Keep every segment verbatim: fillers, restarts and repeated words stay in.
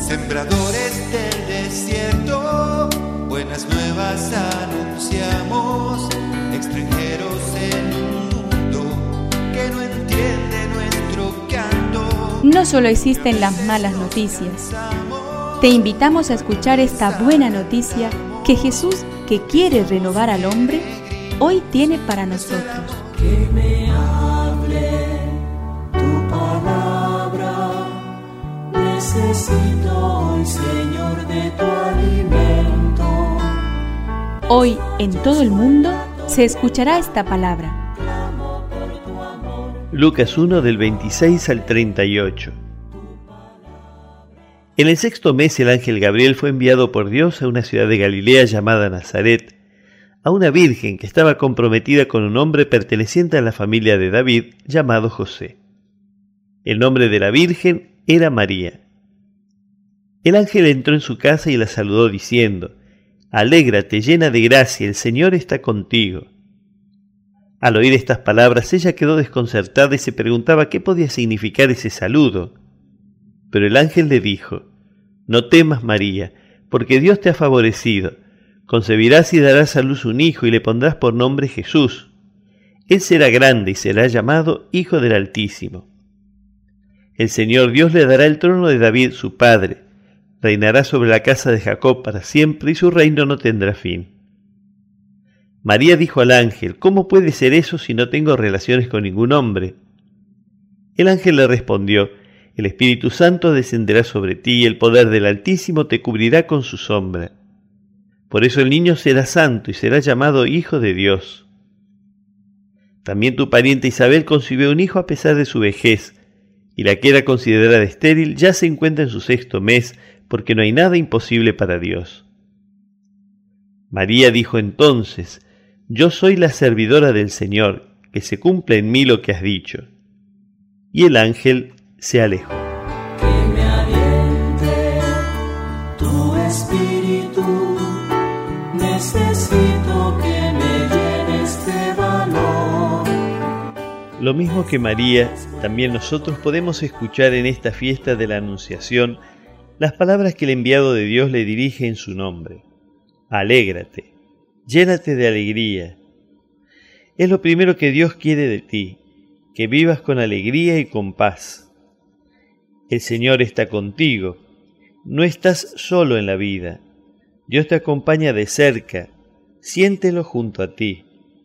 Sembradores del desierto, buenas nuevas anunciamos, extranjeros en un mundo que no entiende nuestro canto. No solo existen las malas noticias. Te invitamos a escuchar esta buena noticia que Jesús, que quiere renovar al hombre, hoy tiene para nosotros. Que me hable tu palabra, necesito hoy, Señor, de tu alimento. Hoy en todo el mundo se escuchará esta palabra. Lucas uno del veintiséis al treinta y ocho. En el sexto mes el ángel Gabriel fue enviado por Dios a una ciudad de Galilea llamada Nazaret, a una virgen que estaba comprometida con un hombre perteneciente a la familia de David llamado José. El nombre de la virgen era María. El ángel entró en su casa y la saludó diciendo: «Alégrate, llena de gracia, el Señor está contigo». Al oír estas palabras ella quedó desconcertada y se preguntaba qué podía significar ese saludo. Pero el ángel le dijo: «No temas, María, porque Dios te ha favorecido. Concebirás y darás a luz un hijo y le pondrás por nombre Jesús. Él será grande y será llamado Hijo del Altísimo. El Señor Dios le dará el trono de David su padre. Reinará sobre la casa de Jacob para siempre y su reino no tendrá fin». María dijo al ángel: «¿Cómo puede ser eso si no tengo relaciones con ningún hombre?». El ángel le respondió: «El Espíritu Santo descenderá sobre ti y el poder del Altísimo te cubrirá con su sombra. Por eso el niño será santo y será llamado Hijo de Dios. También tu pariente Isabel concibió un hijo a pesar de su vejez, y la que era considerada estéril ya se encuentra en su sexto mes, porque no hay nada imposible para Dios». María dijo entonces: «Yo soy la servidora del Señor, que se cumpla en mí lo que has dicho». Y el ángel se alejó. Que me aliente tu espíritu, necesito que me llenes de valor. Lo mismo que María, también nosotros podemos escuchar en esta fiesta de la Anunciación las palabras que el enviado de Dios le dirige en su nombre. Alégrate, llénate de alegría. Es lo primero que Dios quiere de ti, que vivas con alegría y con paz. El Señor está contigo, no estás solo en la vida. Dios te acompaña de cerca, siéntelo junto a ti.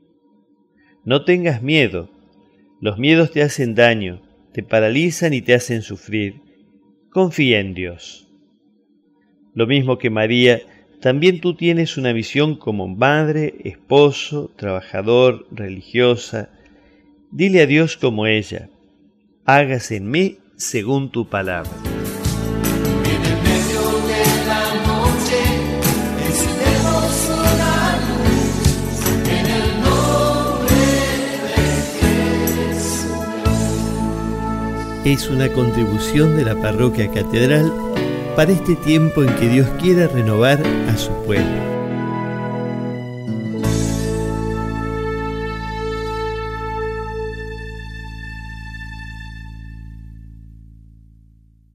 No tengas miedo, los miedos te hacen daño, te paralizan y te hacen sufrir. Confía en Dios. Lo mismo que María, también tú tienes una misión como madre, esposo, trabajador, religiosa. Dile a Dios como ella: hágase en mí según tu palabra. En el medio de la noche encendemos una luz en el nombre de Jesús. Es una contribución de la Parroquia Catedral para este tiempo en que Dios quiere renovar a su pueblo.